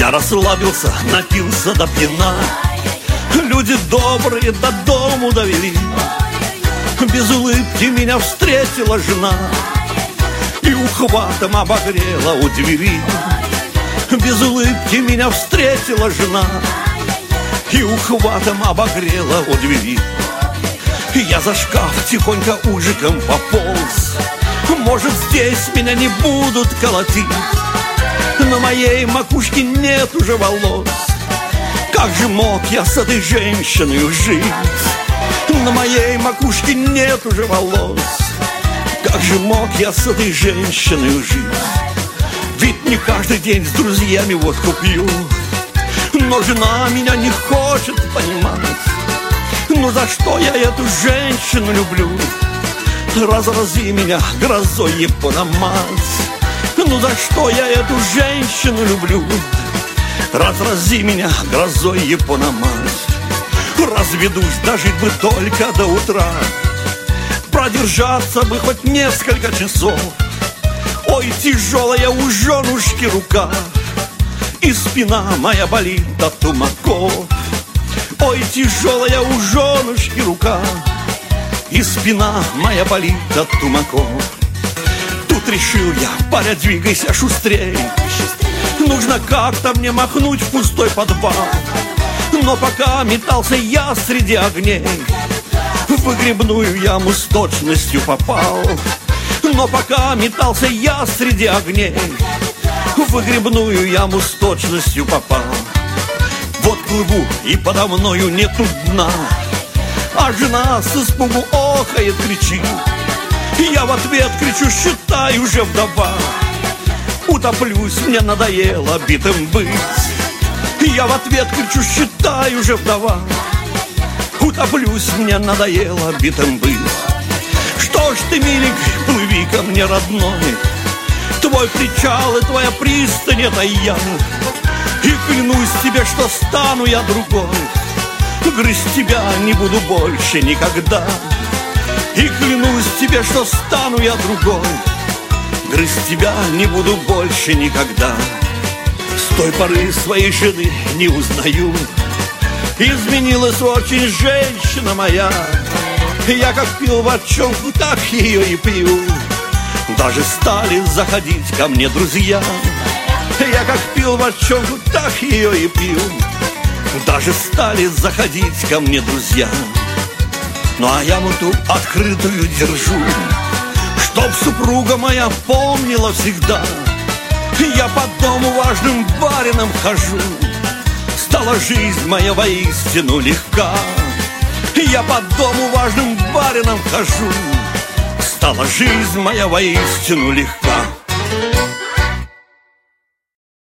Я расслабился, напился до пьяна. Люди добрые до дому довели. Без улыбки меня встретила жена и ухватом обогрела у двери. Без улыбки меня встретила жена и ухватом обогрела у двери. Я за шкаф тихонько ужиком пополз. Может, здесь меня не будут колотить. На моей макушке нет уже волос. Как же мог я с этой женщиной жить? На моей макушке нет уже волос. Как же мог я с этой женщиной жить? Ведь не каждый день с друзьями водку пью. Но жена меня не хочет понимать. Ну за что я эту женщину люблю? Разрази меня грозой Япономать. Ну за что я эту женщину люблю? Разрази меня грозой Япономать. Разведусь, дожить бы только до утра. Продержаться бы хоть несколько часов. Ой, тяжелая у женушки рука, и спина моя болит от тумаков. Ой, тяжелая у женушки рука, и спина моя болит от тумаков. Тут решил я, паря, двигайся шустрей. Нужно как-то мне махнуть в пустой подвал. Но пока метался я среди огней, в выгребную яму с точностью попал. Но пока метался я среди огней, в выгребную яму с точностью попал. Вот плыву, и подо мною нету дна, а жена с испугу охает, кричит. Я в ответ кричу: считай, уже вдова. Утоплюсь, мне надоело битым быть. Я в ответ кричу: считай, уже вдова. Утоплюсь, мне надоело битым быть. Что ж ты, миленький, плыви ко мне, родной. Твой причал и твоя пристань — это я. И клянусь тебе, что стану я другой. Грызть тебя не буду больше никогда. И клянусь тебе, что стану я другой. Грызть тебя не буду больше никогда. С той поры своей жены не узнаю. Изменилась очень женщина моя. Я как пил водчонку, так ее и пью. Даже стали заходить ко мне друзья. Я как пил водчонку, так ее и пью. Даже стали заходить ко мне друзья. Ну а я муту открытую держу, чтоб супруга моя помнила всегда. Я по дому важным барином хожу. Стала жизнь моя воистину легка. Я по дому важным барином хожу. Стала жизнь моя воистину легка.